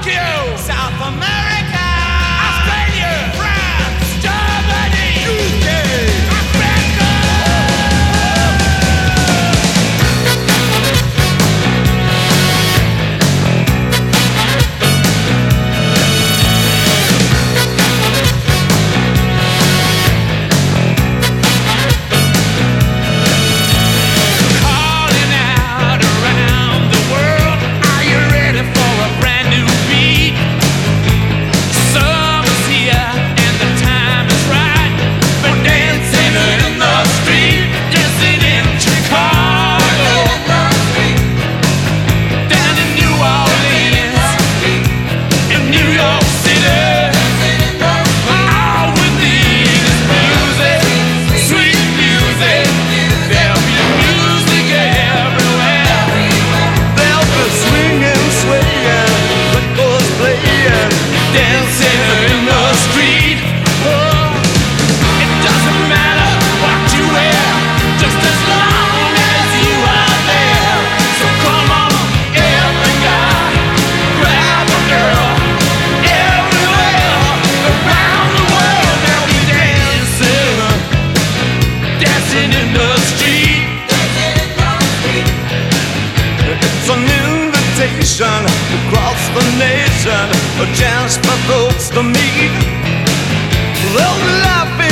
Tokyo, South America, Australia, France, Germany, UK, Africa. Calling out around the world, are you ready for a brand new beat? Summer's here and the time is right for dancing in the street, dancing in Chicago, down in New Orleans, in New York City. All we need is music, sweet music. There'll be music everywhere. There'll be swinging, swaying, records playing, dancing in the street. Oh, it doesn't matter what you wear, just as long as you are there. So come on, every guy, grab a girl. Everywhere around the world, they'll be dancing, dancing in the street. It's an invitation across the nation, a chance for folks to meet. They'll be laughing